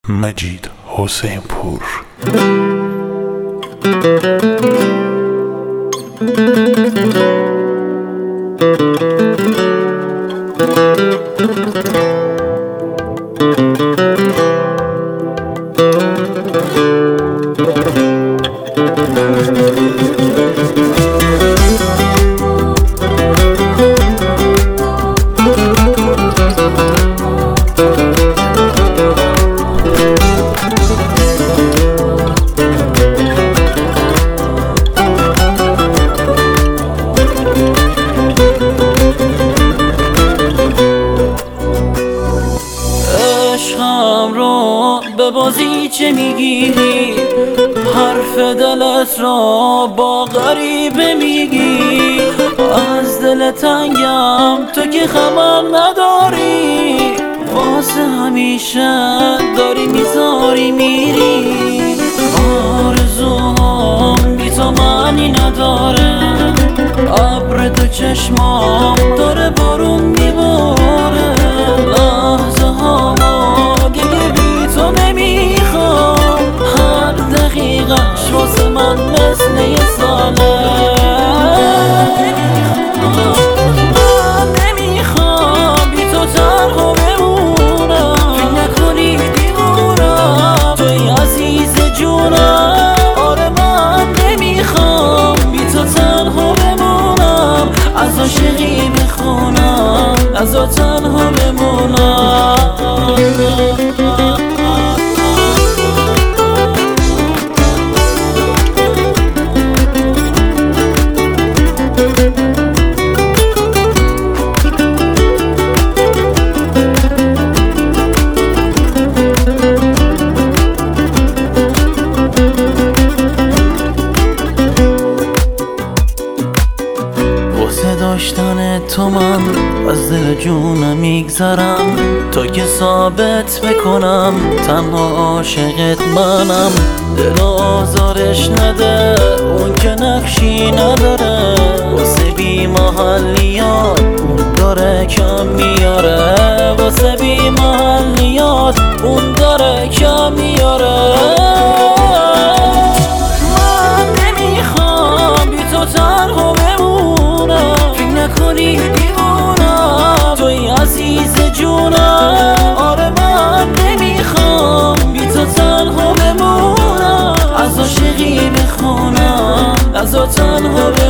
مجید حسین پور. عشقم رو به بازی چه میگیری؟ حرف دلت را با غریبه میگی. از دل تنگم تو که خبر نداری، واسه همیشه داری میذاری میری. آرزوهام بی تو معنی نداره، ابر تو چشمام داره بارون میباره. لحظه هامو دیگه بی تو نمیخوام، هر دقیقش واسه من مثل یه ساله. من نمیخوام بی تو تنها بمونم، فکر نکنی دیوونم توی عزیز جونم. آره من نمیخوام بی تو تنها بمونم، از عاشقی بخونم، از تنها بمونم. واسه داشتن تو من از دل جونم میگذرم، تا که ثابت بکنم تنها عاشقت منم. دل آزارش نده، اون که نقشی نداره، واسه بی محلیات اون داره کم میاره. واسه بی محلیات اون داره کم میاره. من نمیخوام بی تو تنها بمونم، فکر نکنی دیوونم توی عزیز جونم. آره من نمیخوام بی تو تنها بمونم، از عاشقی بخونم، از تنها